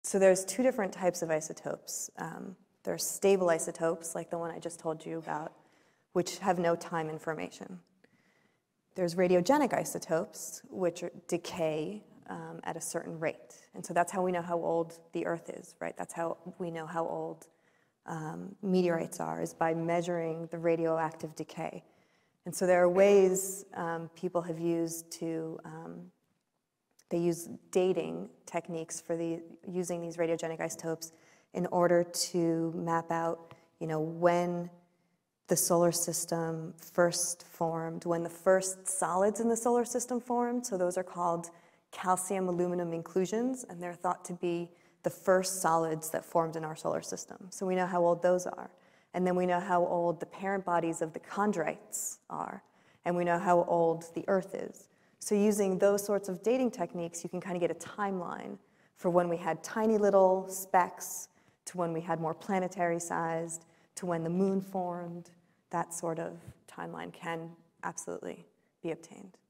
So there's two different types of isotopes. There's stable isotopes, like the one I just told you about, which have no time information. There's radiogenic isotopes, which decay at a certain rate. And so that's how we know how old the Earth is, right? That's how we know how old meteorites are, is by measuring the radioactive decay. And so there are ways people have used to, they use dating techniques for using these radiogenic isotopes in order to map out, when the solar system first formed, when the first solids in the solar system formed. So those are called calcium aluminum inclusions, and they're thought to be the first solids that formed in our solar system. So we know how old those are. And then we know how old the parent bodies of the chondrites are. And we know how old the Earth is. So using those sorts of dating techniques, you can kind of get a timeline for when we had tiny little specks, to when we had more planetary sized, to when the moon formed. That sort of timeline can absolutely be obtained.